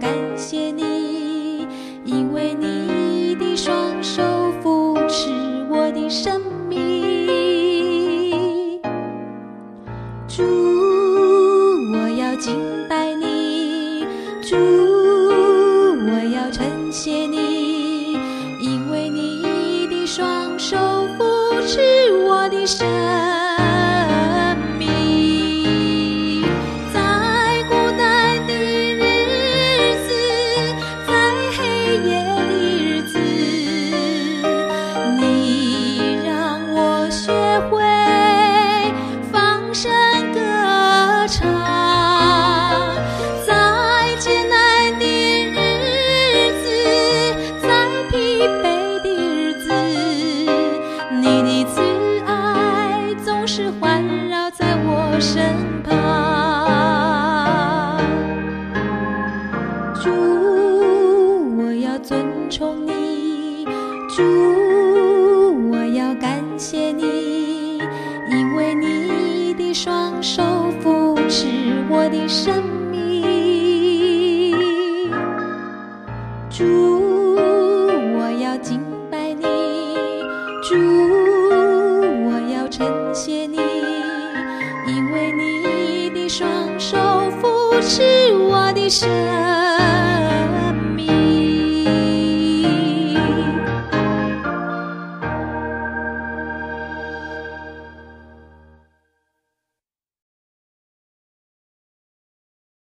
感谢你，因为你的双手扶持我的生命。主，我要敬拜你，主，我要称谢你，因为你的双手扶持我的生命。在孤单的日子，在黑夜的日子，你让我学会放声歌唱。在艰难的日子，在疲惫的日子，你的慈爱总是环绕在我身旁。主，我要尊崇你，主，我要感谢你，因为你的双手扶持我的生命。主，我要敬拜你，主，我要称谢你，因为你的双手扶持我的生命。